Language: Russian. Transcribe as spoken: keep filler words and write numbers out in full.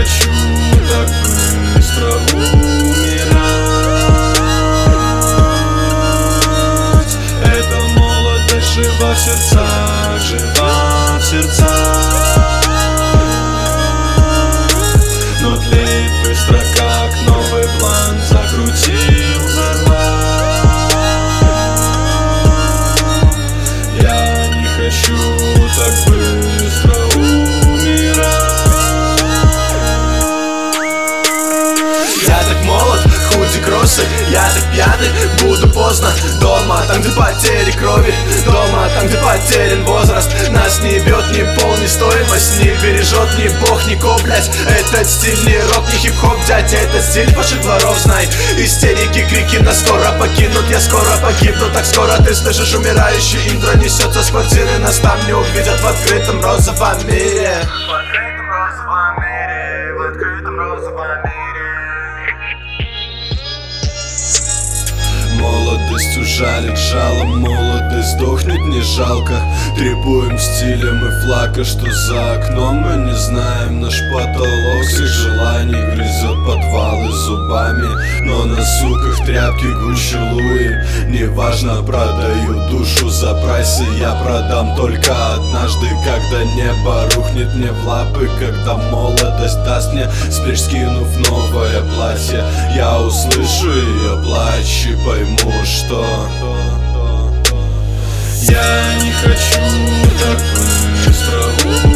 хочу так быстро умирать. Эта молодость жива в сердцах, жива в сердцах, но тлеет быстро, как новый план. Закрутил, взорвал. Я не хочу так быстро умирать. Я так молод, худи кроссы, я так пьяный, буду поздно дома, там где потери крови, дома, там где потерян возраст. Нас не бьет ни пол, ни стоимость, не бережет ни бог, ни ко, блять. Этот стиль не рок, не хип-хоп, дядя, это стиль ваших дворов, знай. Истерики, крики нас скоро покинут, я скоро погибну, так скоро ты слышишь умирающий интро. Несется с квартиры, нас там не увидят в открытом розовом мире. В открытом розовом мире, в открытом розовом мире. Молодость ужалит, жало, молодость сдохнуть не жалко. Требуем стилем и флага, что за окном мы не знаем. Наш потолок всех желаний грызет подвалы зубами, но на суках тряпки Гуччи Луи. Неважно, продаю душу за прайсы, я продам только однажды, когда небо рухнет мне в лапы, когда молодость даст мне сплечь, скинув новое платье. Я услышу ее плач и пойму, что я не хочу так быстро умирать.